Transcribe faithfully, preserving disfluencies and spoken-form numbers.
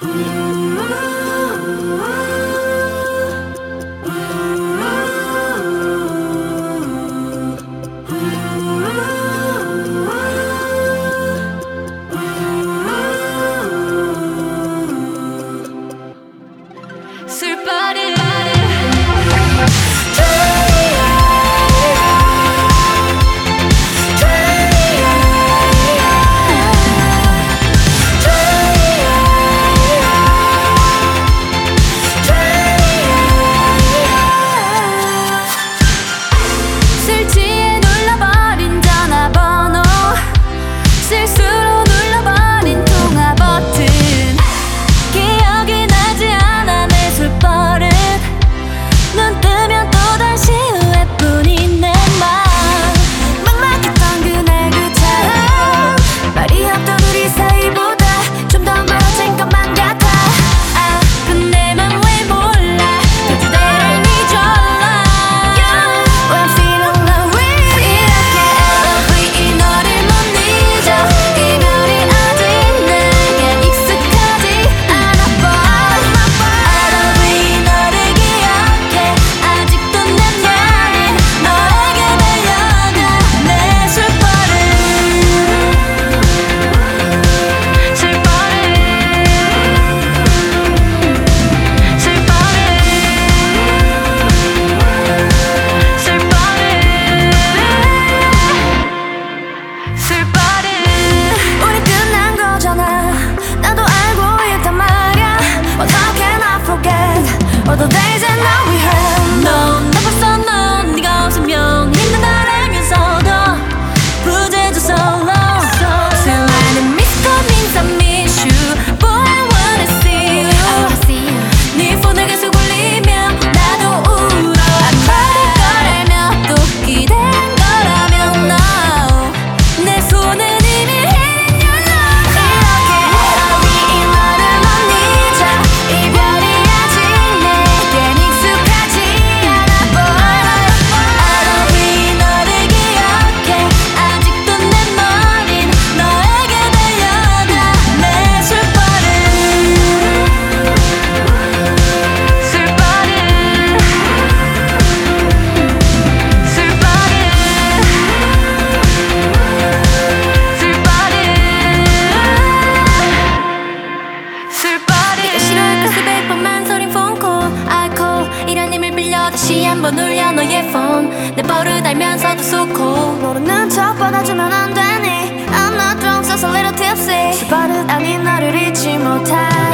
All the days and now we have 넌 나 벌써 넌 네가 없으면 힘든 날 알면서도 부재져 solo 수많은 miscomings I miss you Boy I wanna see you 네 폰을 계속 울리며 나도 울어 안 받을 거라며 또 기대한 거라면 no 내 손은 이미 hitting your love 이렇게 애러니 이 너를 못 잊어 이별이 다시 한번 울려 너의 폰 내 버릇 알면서도 좋고 모르는 척 받아주면 안 되니 I'm not drunk, just a little tipsy 술 버릇 아닌 너를 잊지 못해